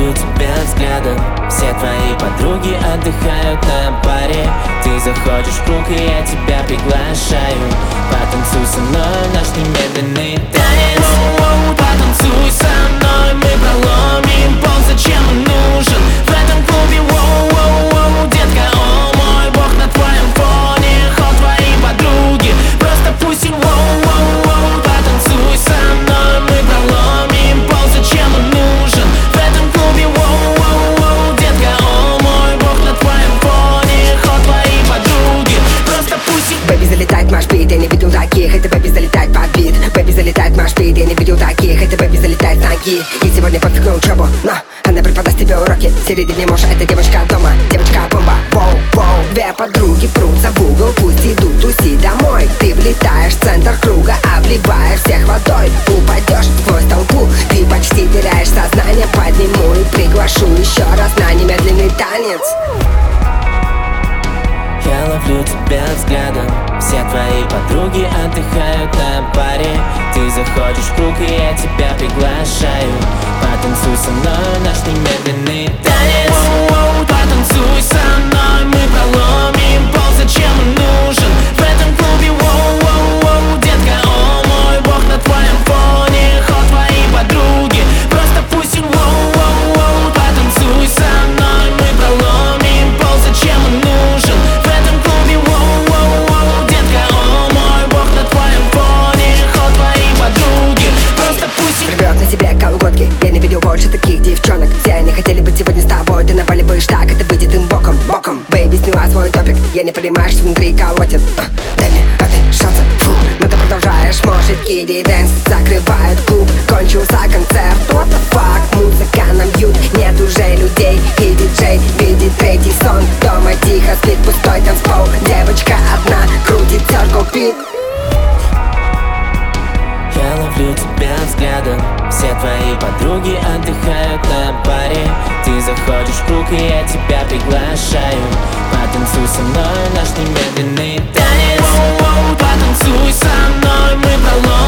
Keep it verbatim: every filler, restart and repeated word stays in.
ловлю тебя взглядом. Все твои подруги отдыхают на паре. Ты заходишь в круг, и я тебя приглашаю. Потанцуй со мной наш немедленный танец. Потанцуй со мной, мы проломим пол. Зачем он нужен в этом клубе? Воу-воу-воу, детка, о мой бог, на твоем фоне ход твои подруги. Просто пусть им воу-воу-воу. Потанцуй со мной, мы проломим пол. Зачем он нужен в этом клубе? Воу-воу-воу, детка, о мой бог, на твоем фоне ход твои подруги. Просто пусть им... Бэби залетает в машпит, я не видел таких. Это бэби залетает под бит. Бэби залетает в машпит, я не видел таких. Это бэби залетает с ноги. И сегодня пофиг на учебу, но она преподаст тебе уроки. В середине муж, это девочка дома, девочка-бомба. Воу-воу, две подруги прутся в угол, пусть идут тусить домой. Ты влетаешь в центр круга, обливаешь всех водой. Упадешь сквозь толпу, ты почти теряешь сознание. Подниму и приглашу еще раз на немедленный танец. Я ловлю тебя взглядом. Все твои подруги отдыхают на паре. Ты заходишь в круг, и я тебя приглашаю. Потанцуй со мной наш немедленный танец. Воу-воу, потанцуй со мной, мы проломим пол. Зачем он нужен в этом клубе? Воу-воу-воу, детка, о мой бог, на твоем фоне ход твои подруги. Просто пусть им воу-воу-воу. Потанцуй со мной, мы проломим пол. Зачем он нужен в этом клубе? Воу-воу-воу, детка, о мой бог, на твоем фоне ход твои подруги. Просто пусть им... Рвет на себе колготки, я не видел больше таких девчонок. Все они хотели быть сегодня с тобой, ты наваливаешь так, это выйдет им боком, боком. Бэйби, сняла свой топик, я не понимаю, что внутри колотит. uh, Дай мне отдышаться, фу, но ты продолжаешь. Может, киди дэнс закрывают клуб, кончился концерт, what the fuck. Музыка нам бьют, нет уже людей. И диджей видит третий сон. Дома тихо спит пустой танцпол. Девочка одна крутит circle beat. Я ловлю тебя взглядом. Все твои подруги отдыхают на паре. Ты заходишь в круг, и я тебя приглашаю. Потанцуй со мной наш немедленный танец. Воу-воу, потанцуй со мной, мы проломим